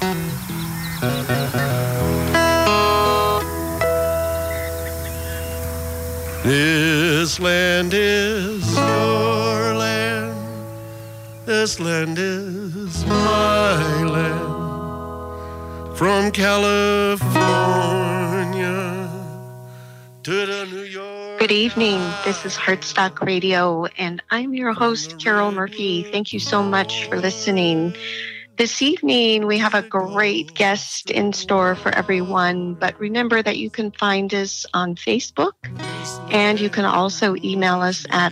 This land is your land. This land is my land. From California to the New York. Good evening. This is Heartstock Radio, and I'm your host, Carol Murphy. Thank you so much for listening. This evening, we have a great guest in store for everyone, but remember that you can find us on Facebook, and you can also email us at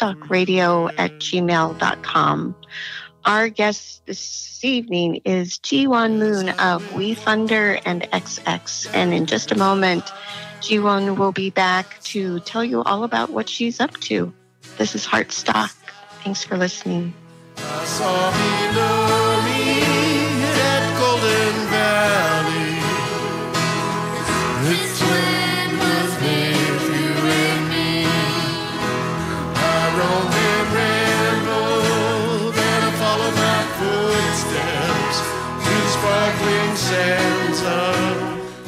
heartstockradio@gmail.com. Our guest this evening is Jiwon Moon of WeFunder and XX, and in just a moment, Jiwon will be back to tell you all about what she's up to. This is Heartstock. Thanks for listening. I saw below me that Golden Valley. This land was made for you and me. I roam and ramble, then I follow my footsteps through the sparkling sands of.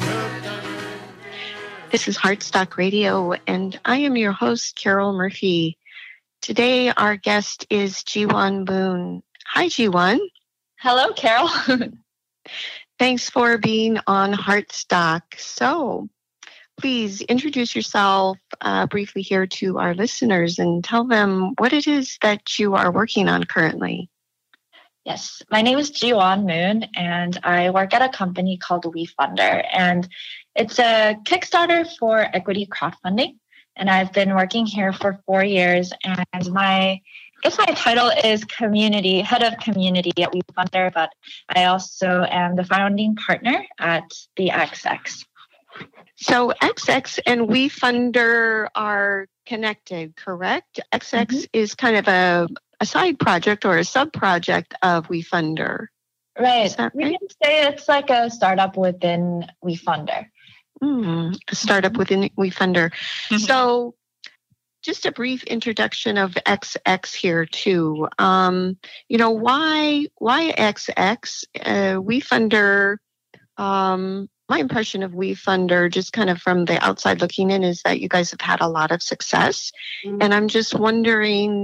This is Heartstock Radio, and I am your host, Carol Murphy. Today, our guest is Jiwon Moon. Hi, Jiwon. Hello, Carol. Thanks for being on Heartstock. So, please introduce yourself briefly here to our listeners and tell them what it is that you are working on currently. Yes, my name is Jiwon Moon, and I work at a company called WeFunder, and it's a Kickstarter for equity crowdfunding. And I've been working here for 4 years, and my title is head of community at WeFunder, but I also am the founding partner at the XX. So XX and WeFunder are connected, correct? XX is kind of a side project or a sub-project of WeFunder. Right. Right? We can say it's like a startup within WeFunder. A startup within WeFunder. Mm-hmm. So just a brief introduction of XX here too. Why XX? WeFunder, my impression of WeFunder, just kind of from the outside looking in, is that you guys have had a lot of success. Mm-hmm. And I'm just wondering,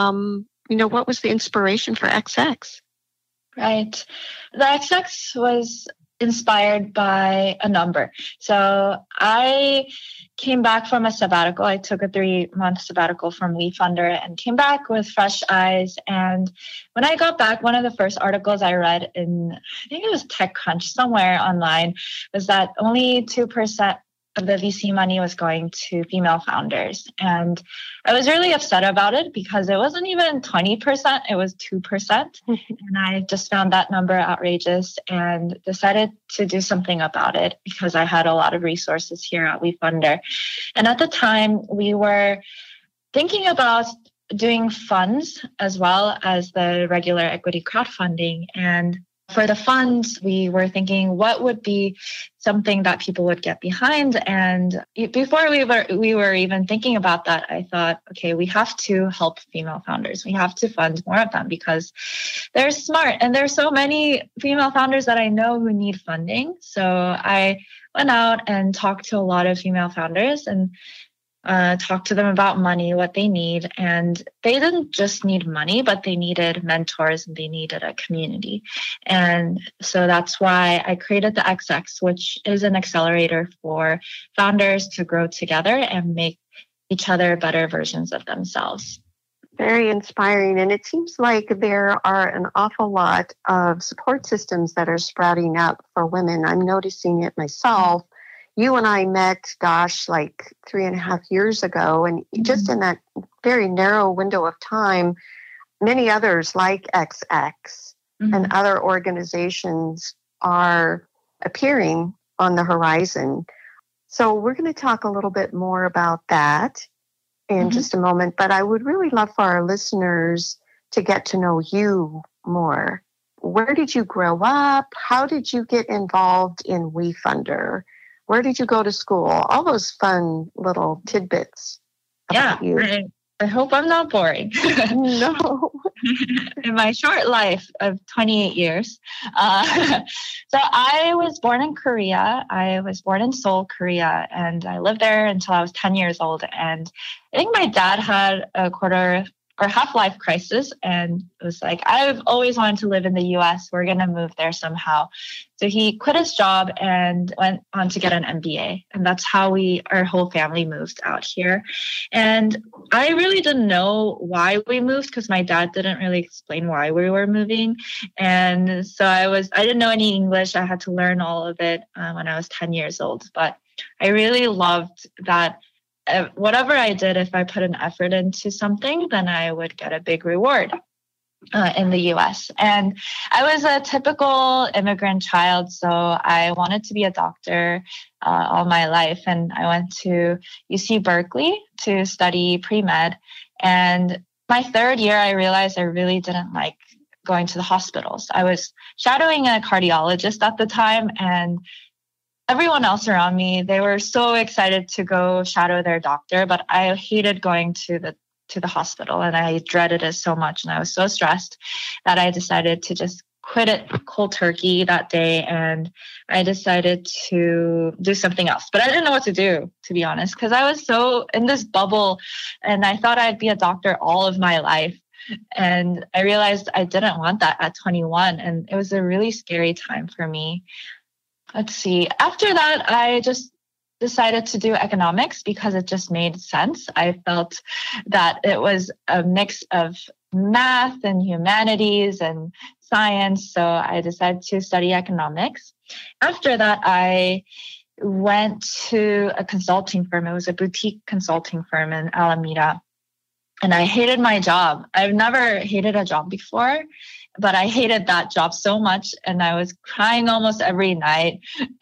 what was the inspiration for XX? Right. The XX was inspired by a number. So I came back from a sabbatical. I took a 3-month sabbatical from WeFunder and came back with fresh eyes. And when I got back, one of the first articles I read in, I think it was TechCrunch somewhere online, was that only 2% of the VC money was going to female founders. And I was really upset about it because it wasn't even 20%, it was 2%. And I just found that number outrageous and decided to do something about it because I had a lot of resources here at WeFunder. And at the time, we were thinking about doing funds as well as the regular equity crowdfunding. And for the funds, we were thinking what would be something that people would get behind. And before we were even thinking about that, I thought, okay, we have to help female founders. We have to fund more of them because they're smart. And there's so many female founders that I know who need funding. So I went out and talked to a lot of female founders and talk to them about money, what they need. And they didn't just need money, but they needed mentors and they needed a community. And so that's why I created the XX, which is an accelerator for founders to grow together and make each other better versions of themselves. Very inspiring. And it seems like there are an awful lot of support systems that are sprouting up for women. I'm noticing it myself. You and I met, like 3.5 years ago. And just in that very narrow window of time, many others like XX and other organizations are appearing on the horizon. So we're going to talk a little bit more about that in just a moment. But I would really love for our listeners to get to know you more. Where did you grow up? How did you get involved in WeFunder? Where did you go to school? All those fun little tidbits about you. I hope I'm not boring. No. In my short life of 28 years. So I was born in Korea. I was born in Seoul, Korea, and I lived there until I was 10 years old. And I think my dad had a quarter or half-life crisis, and it was like, I've always wanted to live in the US. We're going to move there somehow. So he quit his job and went on to get an MBA. And that's how our whole family moved out here. And I really didn't know why we moved because my dad didn't really explain why we were moving. And so I didn't know any English. I had to learn all of it when I was 10 years old. But I really loved that whatever I did, if I put an effort into something, then I would get a big reward in the US. And I was a typical immigrant child, so I wanted to be a doctor all my life. And I went to UC Berkeley to study pre-med. And my third year, I realized I really didn't like going to the hospitals. I was shadowing a cardiologist at the time, and everyone else around me, they were so excited to go shadow their doctor, but I hated going to the hospital, and I dreaded it so much, and I was so stressed that I decided to just quit it cold turkey that day, and I decided to do something else. But I didn't know what to do, to be honest, because I was so in this bubble, and I thought I'd be a doctor all of my life. And I realized I didn't want that at 21, and it was a really scary time for me. Let's see. After that, I just decided to do economics because it just made sense. I felt that it was a mix of math and humanities and science. So I decided to study economics. After that, I went to a consulting firm. It was a boutique consulting firm in Alameda. And I hated my job. I've never hated a job before, but I hated that job so much. And I was crying almost every night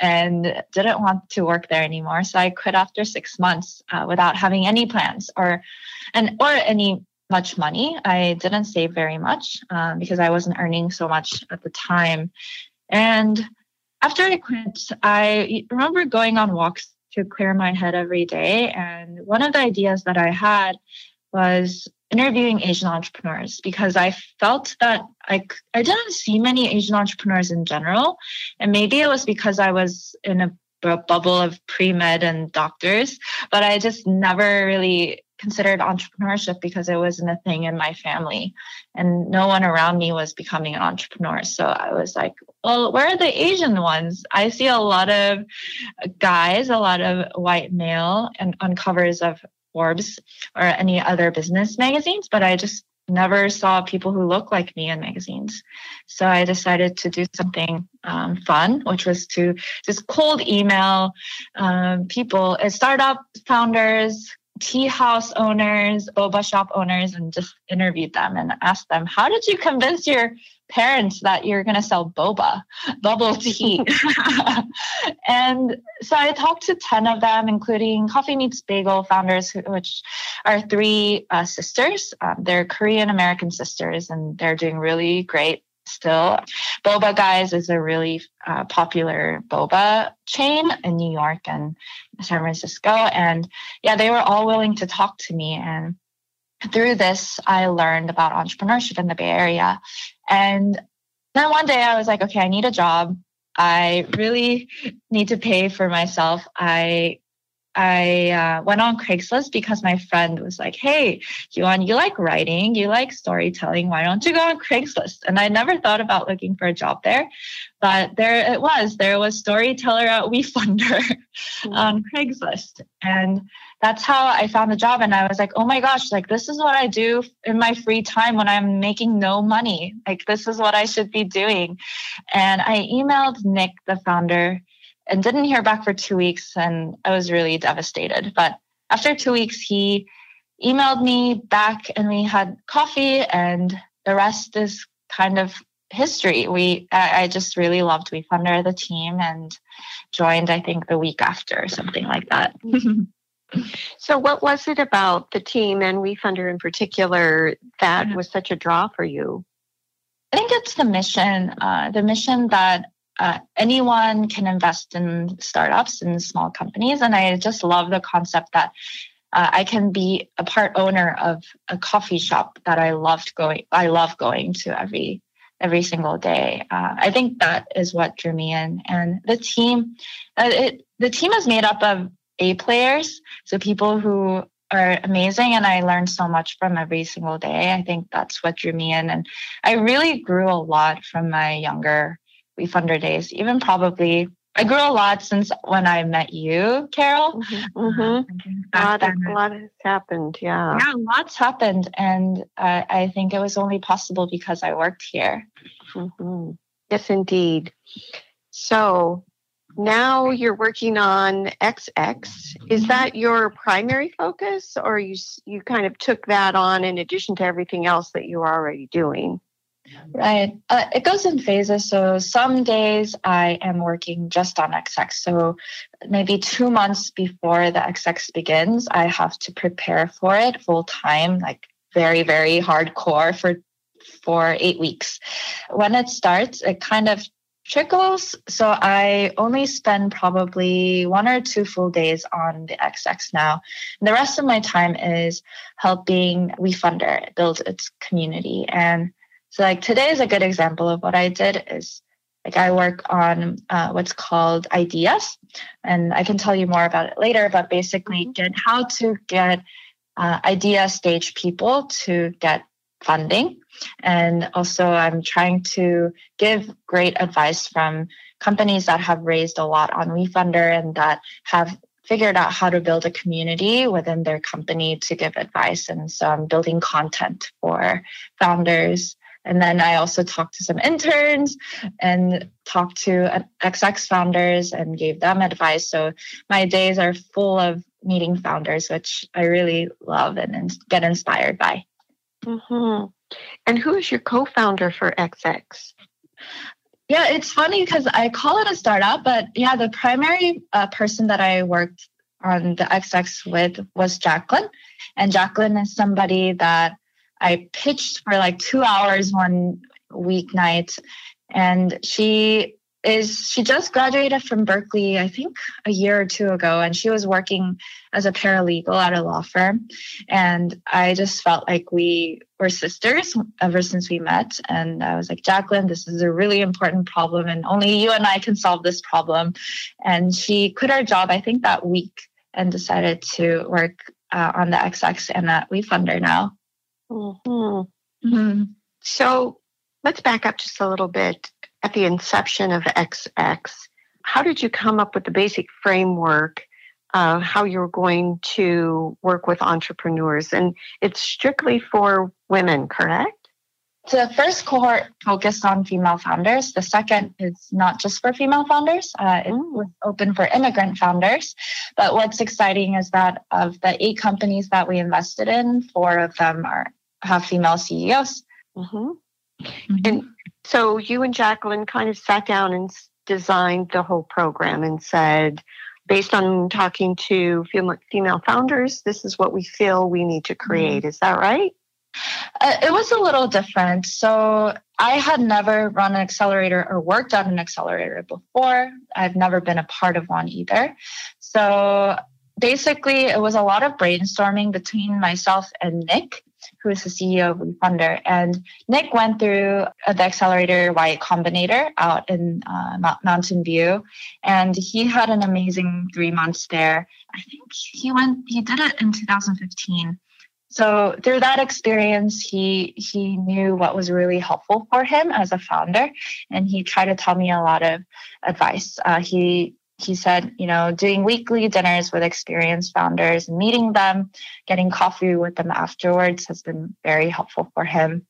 and didn't want to work there anymore. So I quit after 6 months without having any plans or any much money. I didn't save very much because I wasn't earning so much at the time. And after I quit, I remember going on walks to clear my head every day. And one of the ideas that I had was interviewing Asian entrepreneurs because I felt that I didn't see many Asian entrepreneurs in general. And maybe it was because I was in a bubble of pre-med and doctors, but I just never really considered entrepreneurship because it wasn't a thing in my family and no one around me was becoming an entrepreneur. So I was like, well, where are the Asian ones? I see a lot of guys, a lot of white male and on covers of Forbes or any other business magazines, but I just never saw people who look like me in magazines. So I decided to do something fun, which was to just cold email people, startup founders, tea house owners, boba shop owners, and just interviewed them and asked them, how did you convince your parents that you're going to sell bubble tea? And so I talked to 10 of them, including Coffee Meets Bagel founders, which are 3 sisters. They're Korean American sisters, and they're doing really great still. Boba Guys is a really popular boba chain in New York and San Francisco. And yeah, they were all willing to talk to me. And through this, I learned about entrepreneurship in the Bay Area. And then one day I was like, okay, I need a job. I really need to pay for myself. I went on Craigslist because my friend was like, hey, Hyun, you like writing, you like storytelling. Why don't you go on Craigslist? And I never thought about looking for a job there, but there it was. There was storyteller at WeFunder on Craigslist. And that's how I found the job. And I was like, oh my gosh, like this is what I do in my free time when I'm making no money. Like this is what I should be doing. And I emailed Nick, the founder, and didn't hear back for 2 weeks. And I was really devastated. But after 2 weeks, he emailed me back and we had coffee, and the rest is kind of history. I just really loved WeFunder, the team, and joined, I think, the week after or something like that. So what was it about the team and WeFunder in particular that was such a draw for you? I think it's the mission that anyone can invest in startups and small companies. And I just love the concept that I can be a part owner of a coffee shop that I love going to every single day. I think that is what drew me in. And the team is made up of A players, so people who are amazing, and I learned so much from every single day. I think that's what drew me in, and I really grew a lot from my younger WeFunder days. Even probably, I grew a lot since when I met you, Carol. A lot has happened, yeah. Yeah, lots happened, and I think it was only possible because I worked here. Mm-hmm. Yes, indeed. So now you're working on XX. Is that your primary focus, or you kind of took that on in addition to everything else that you were already doing? Right. It goes in phases. So some days I am working just on XX. So maybe 2 months before the XX begins, I have to prepare for it full time, like very, very hardcore for 8 weeks. When it starts, it kind of trickles. So I only spend probably 1 or 2 full days on the XX now. And the rest of my time is helping WeFunder build its community. And so like today is a good example of what I did is like I work on what's called ideas, and I can tell you more about it later, but basically how to get idea stage people to get funding. And also I'm trying to give great advice from companies that have raised a lot on WeFunder and that have figured out how to build a community within their company to give advice. And so I'm building content for founders. And then I also talked to some interns and talked to XX founders and gave them advice. So my days are full of meeting founders, which I really love and get inspired by. Mm-hmm. And who is your co-founder for XX? Yeah, it's funny because I call it a startup, but yeah, the primary person that I worked on the XX with was Jacqueline. And Jacqueline is somebody that I pitched for like 2 hours one weeknight. And she just graduated from Berkeley, I think a year or 2 ago, and she was working as a paralegal at a law firm. And I just felt like we were sisters ever since we met. And I was like, Jacqueline, this is a really important problem, and only you and I can solve this problem. And she quit her job, I think that week, and decided to work on the XX and at WeFunder now. Mm-hmm. Mm-hmm. So let's back up just a little bit. At the inception of XX, how did you come up with the basic framework of how you're going to work with entrepreneurs? And it's strictly for women, correct? The first cohort focused on female founders. The second is not just for female founders. It was open for immigrant founders. But what's exciting is that of the 8 companies that we invested in, 4 of them have female CEOs. Mm-hmm. Mm-hmm. And so you and Jacqueline kind of sat down and designed the whole program and said, based on talking to female founders, this is what we feel we need to create. Is that right? It was a little different. So I had never run an accelerator or worked on an accelerator before. I've never been a part of one either. So basically, it was a lot of brainstorming between myself and Nick, who is the CEO of WeFunder. And Nick went through the accelerator Y Combinator out in Mountain View. And he had an amazing 3 months there. I think he did it in 2015. So through that experience, he knew what was really helpful for him as a founder. And he tried to tell me a lot of advice. He said, doing weekly dinners with experienced founders and meeting them, getting coffee with them afterwards has been very helpful for him.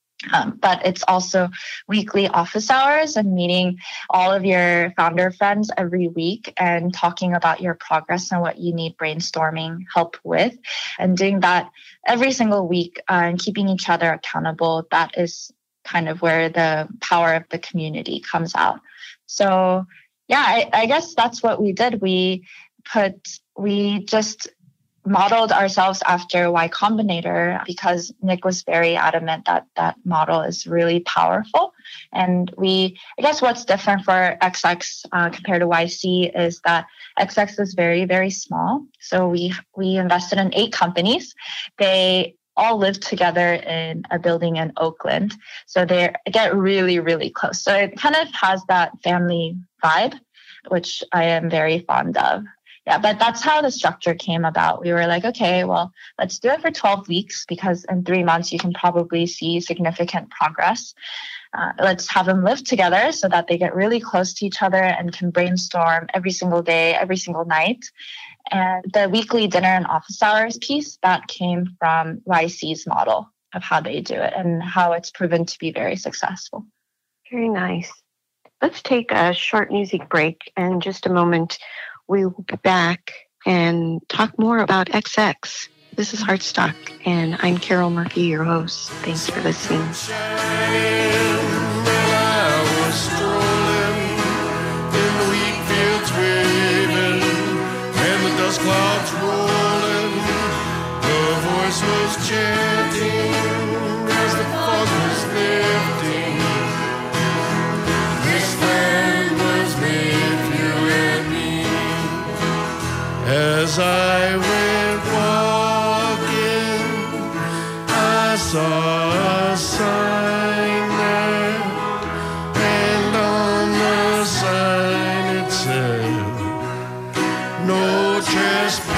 But it's also weekly office hours and meeting all of your founder friends every week and talking about your progress and what you need brainstorming help with, and doing that every single week and keeping each other accountable. That is kind of where the power of the community comes out. So yeah, I guess that's what we did. We modeled ourselves after Y Combinator because Nick was very adamant that that model is really powerful. And I guess what's different for XX compared to YC is that XX is very, very small. So we invested in 8 companies. They all live together in a building in Oakland. So they get really, really close. So it kind of has that family vibe, which I am very fond of. Yeah, but that's how the structure came about. We were like, okay, well, let's do it for 12 weeks because in 3 months you can probably see significant progress. Let's have them live together so that they get really close to each other and can brainstorm every single day, every single night. And the weekly dinner and office hours piece, that came from YC's model of how they do it and how it's proven to be very successful. Very nice. Let's take a short music break. And in just a moment, we will be back and talk more about XX. This is Heartstock, and I'm Carol Murphy, your host. Thanks for listening. Clouds rolling, the voice was chanting as the fog was lifting. This land was made for you and me. As I went walking, I saw a sign there, and on the sign it said, no trespassing,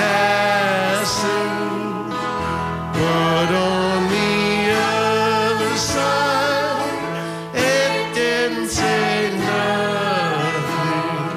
but on the other side, it didn't say nothing.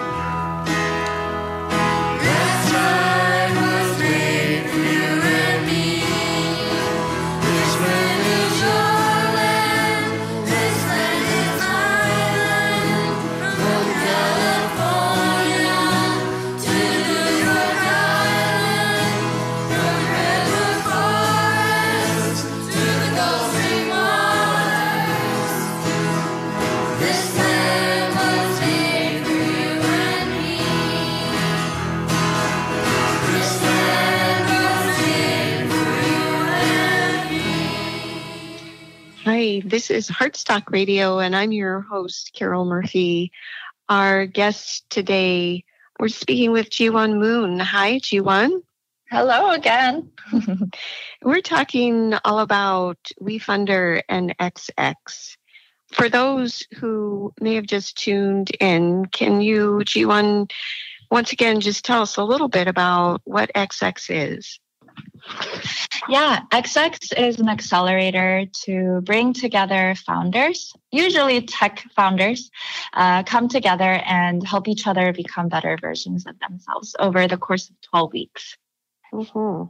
That sign was made for you and me. This land is your land, this land is my land, from California to New York Island, from redwood forests to the Gulf Stream waters. This land was made for you and me. This land was made for you and me. Hi, this is Heartstock Radio, and I'm your host, Carol Murphy. Our guest today, we're speaking with Jiwon Moon. Hi, Jiwon. Hello again. We're talking all about WeFunder and XX. For those who may have just tuned in, can you, Jiwon, once again, just tell us a little bit about what XX is? Yeah, XX is an accelerator to bring together founders, usually tech founders, come together and help each other become better versions of themselves over the course of 12 weeks. Mm-hmm.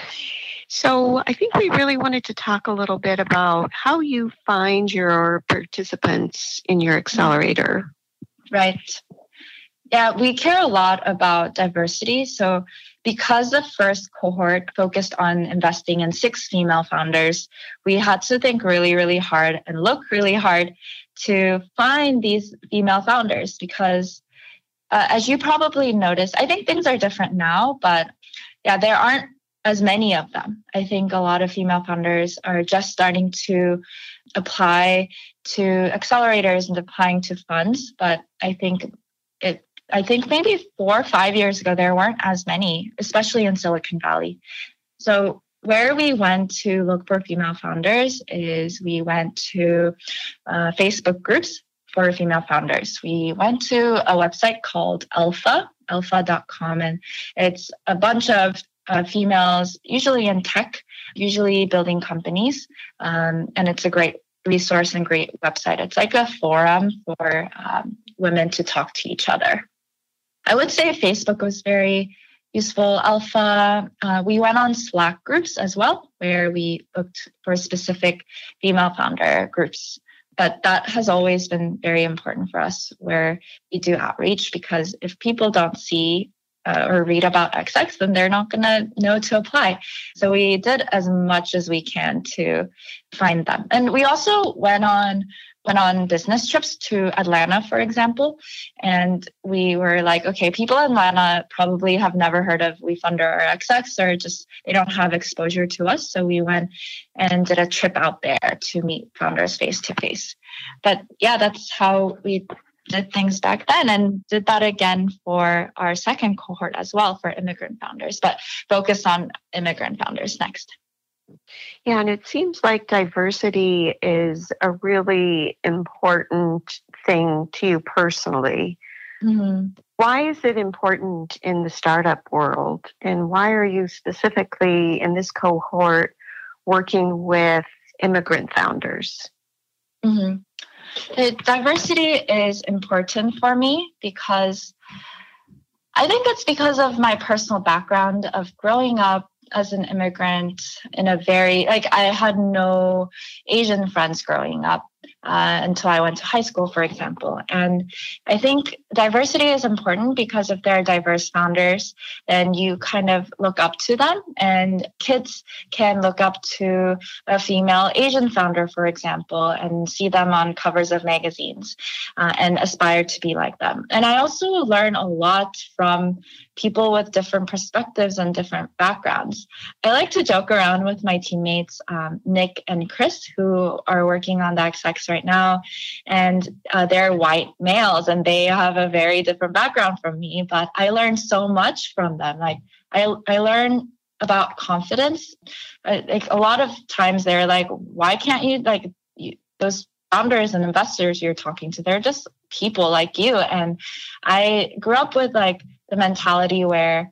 So I think we really wanted to talk a little bit about how you find your participants in your accelerator. Right. Yeah, we care a lot about diversity. So because the first cohort focused on investing in 6 female founders, we had to think really, really hard and look really hard to find these female founders because as you probably noticed, I think things are different now, but yeah, there aren't as many of them. I think a lot of female founders are just starting to apply to accelerators and applying to funds, but I think maybe 4 or 5 years ago, there weren't as many, especially in Silicon Valley. So where we went to look for female founders is we went to Facebook groups for female founders. We went to a website called alpha.com, and it's a bunch of females, usually in tech, usually building companies, and it's a great resource and great website. It's like a forum for women to talk to each other. I would say Facebook was very useful. Alpha, we went on Slack groups as well, where we looked for specific female founder groups. But that has always been very important for us, where we do outreach, because if people don't see or read about XX, then they're not going to know to apply. So we did as much as we can to find them. And we also went on went on business trips to Atlanta, for example. And we were like, okay, people in Atlanta probably have never heard of WeFunder or XX, or just they don't have exposure to us. So we went and did a trip out there to meet founders face to face. But yeah, that's how we did things back then, and did that again for our second cohort as well for immigrant founders, but focus on immigrant founders next. Yeah, and it seems like diversity is a really important thing to you personally. Mm-hmm. Why is it important in the startup world? And why are you specifically in this cohort working with immigrant founders? Mm-hmm. The diversity is important for me because I think it's because of my personal background of growing up as an immigrant in a very, I had no Asian friends growing up until I went to high school, for example. And I think diversity is important because if there are diverse founders, then you kind of look up to them, and kids can look up to a female Asian founder, for example, and see them on covers of magazines and aspire to be like them. And I also learn a lot from people with different perspectives and different backgrounds. I like to joke around with my teammates, Nick and Chris, who are working on the XX right now, and they're white males, and they have a very different background from me, but I learned so much from them. Like I learn about confidence. Like a lot of times they're like, why can't you, those founders and investors you're talking to, they're just people like you. And I grew up with the mentality where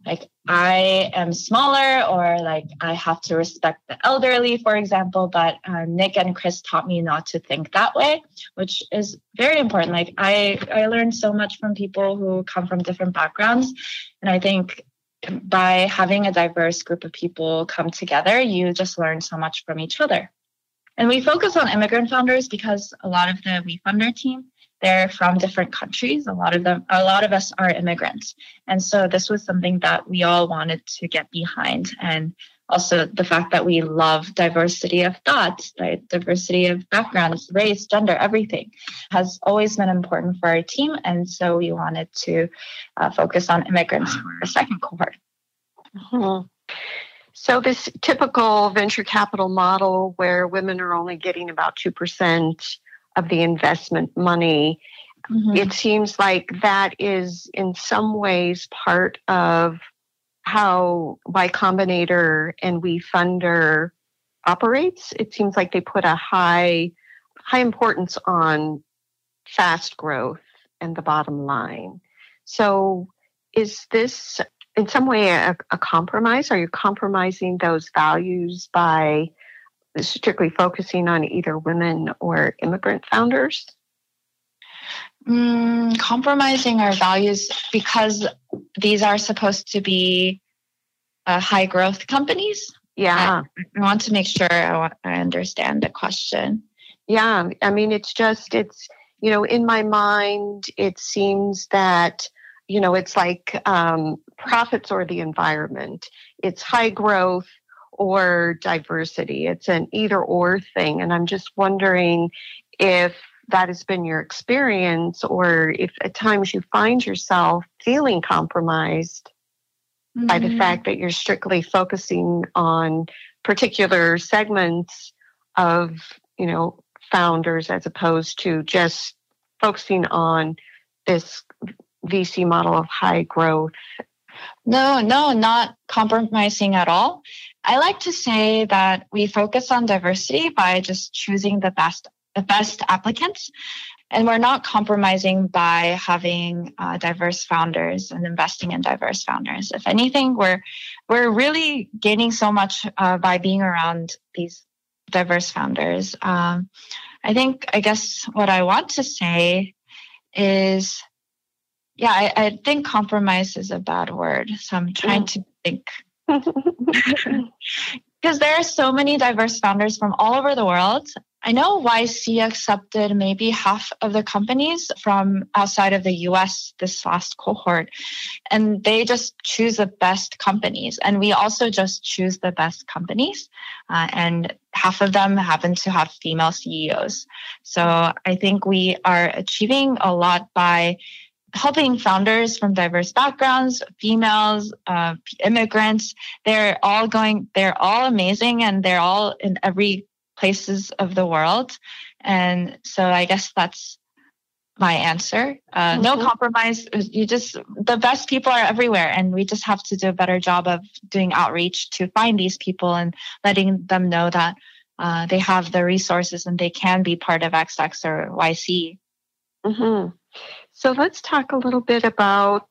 I am smaller, or I have to respect the elderly, for example. But Nick and Chris taught me not to think that way, which is very important. I learned so much from people who come from different backgrounds. And I think by having a diverse group of people come together, you just learn so much from each other. And we focus on immigrant founders because a lot of the WeFunder team, they're from different countries. A lot of us are immigrants. And so this was something that we all wanted to get behind. And also the fact that we love diversity of thoughts, right? Diversity of backgrounds, race, gender, everything has always been important for our team. And so we wanted to focus on immigrants for our second cohort. Mm-hmm. So this typical venture capital model where women are only getting about 2% of the investment money, mm-hmm. It seems like that is in some ways part of how Y Combinator and WeFunder operates. It seems like they put a high importance on fast growth and the bottom line. So is this in some way a compromise? Are you compromising those values by strictly focusing on either women or immigrant founders? Compromising our values because these are supposed to be high growth companies. Yeah. I want to make sure I understand the question. Yeah. I mean, it's in my mind, it seems that, it's like profits or the environment. It's high growth or diversity. It's an either or thing. And I'm just wondering if that has been your experience, or if at times you find yourself feeling compromised mm-hmm. by the fact that you're strictly focusing on particular segments of, founders as opposed to just focusing on this VC model of high growth. No, not compromising at all. I like to say that we focus on diversity by just choosing the best applicants. And we're not compromising by having diverse founders and investing in diverse founders. If anything, we're really gaining so much by being around these diverse founders. I guess what I want to say is, I think compromise is a bad word. So I'm trying to think. Because there are so many diverse founders from all over the world. I know YC accepted maybe half of the companies from outside of the US this last cohort, and they just choose the best companies. And we also just choose the best companies and half of them happen to have female CEOs. So I think we are achieving a lot by helping founders from diverse backgrounds, females, immigrants. They're all amazing, and they're all in every places of the world. And so I guess that's my answer. No compromise. The best people are everywhere, and we just have to do a better job of doing outreach to find these people and letting them know that they have the resources and they can be part of XX or YC. Mm-hmm. So let's talk a little bit about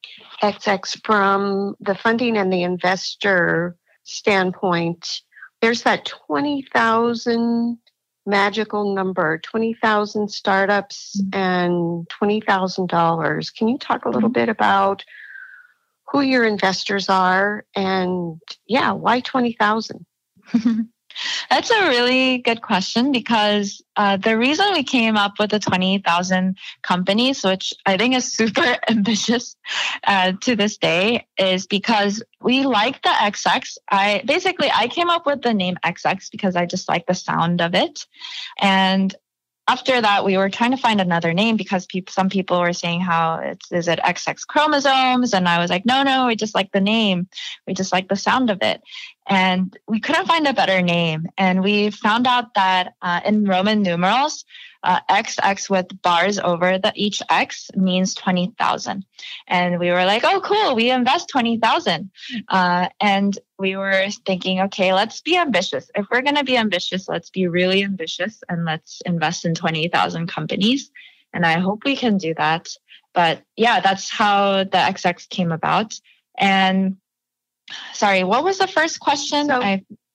XX from the funding and the investor standpoint. There's that 20,000 magical number, 20,000 startups and $20,000. Can you talk a little bit about who your investors are and why 20,000? That's a really good question, because the reason we came up with the 20,000 companies, which I think is super ambitious to this day, is because we like the XX. I came up with the name XX because I just like the sound of it. And after that, we were trying to find another name because some people were saying is it XX chromosomes? And I was like, no, we just like the name. We just like the sound of it. And we couldn't find a better name. And we found out that in Roman numerals, XX with bars over each X means 20,000. And we were like, oh, cool, we invest 20,000. And we were thinking, okay, let's be ambitious. If we're going to be ambitious, let's be really ambitious and let's invest in 20,000 companies. And I hope we can do that. But yeah, that's how the XX came about. And sorry, what was the first question? So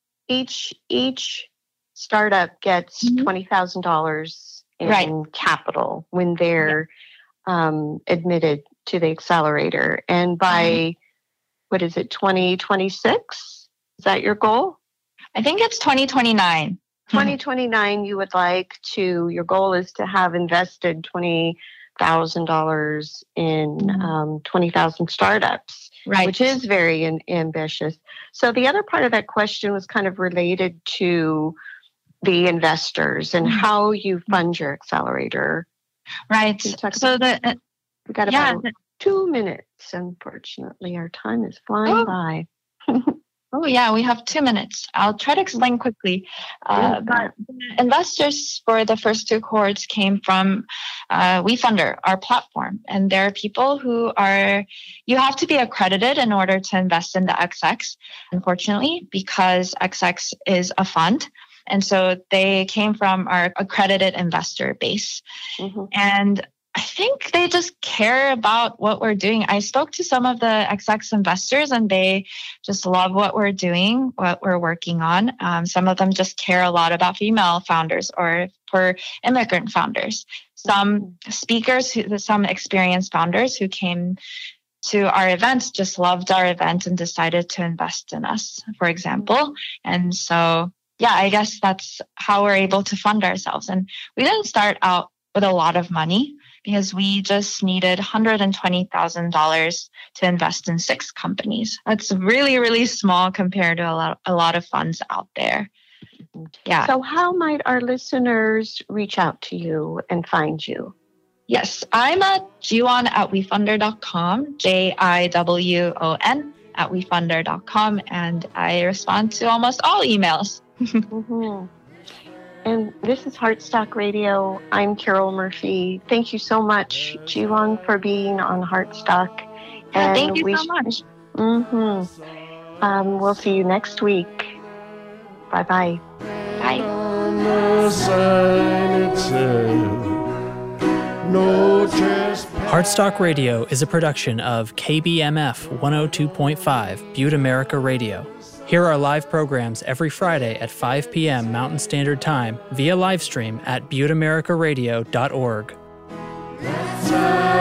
each startup gets $20,000 in capital when they're admitted to the accelerator. And by, 2026? Is that your goal? I think it's 2029. 2029, your goal is to have invested $20,000 in 20,000 startups, right? Which is very ambitious. So the other part of that question was kind of related to the investors and how you fund your accelerator. Right. We got about 2 minutes. Unfortunately, our time is flying by. Oh, yeah, we have 2 minutes. I'll try to explain quickly. But investors for the first two cohorts came from WeFunder, our platform. And there are people you have to be accredited in order to invest in the XX, unfortunately, because XX is a fund. And so they came from our accredited investor base. Mm-hmm. And I think they just care about what we're doing. I spoke to some of the XX investors and they just love what we're doing, what we're working on. Some of them just care a lot about female founders or for immigrant founders. Some speakers, some experienced founders who came to our events just loved our event and decided to invest in us, for example. And so, yeah, I guess that's how we're able to fund ourselves. And we didn't start out with a lot of money because we just needed $120,000 to invest in 6 companies. That's really, really small compared to a lot of funds out there. Yeah. So how might our listeners reach out to you and find you? Yes, I'm at jiwon@wefunder.com, JIWON @wefunder.com, and I respond to almost all emails. Mm-hmm. And this is Heartstock Radio. I'm Carol Murphy. Thank you so much, Jiwon, for being on Heartstock. And thank you so much. Mm-hmm. We'll see you next week. Bye-bye. Bye. Heartstock Radio is a production of KBMF 102.5 Butte America Radio. Hear our live programs every Friday at 5 p.m. Mountain Standard Time via livestream at butteamericaradio.org.